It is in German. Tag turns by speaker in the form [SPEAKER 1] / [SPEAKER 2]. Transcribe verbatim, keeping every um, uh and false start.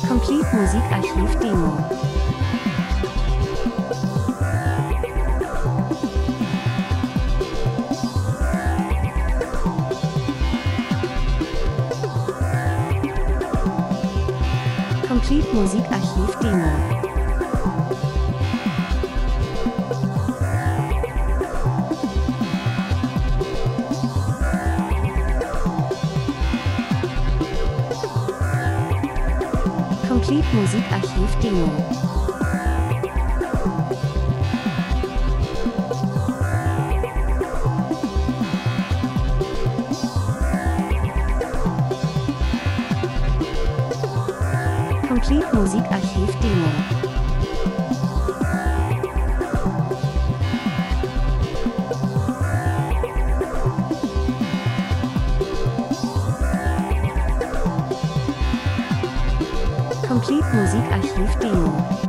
[SPEAKER 1] Complete Musikarchiv Demo. Complete Musikarchiv Demo. Complete Musikarchiv Demo. Complete Musikarchiv Demo. Complete Musikarchiv Demo.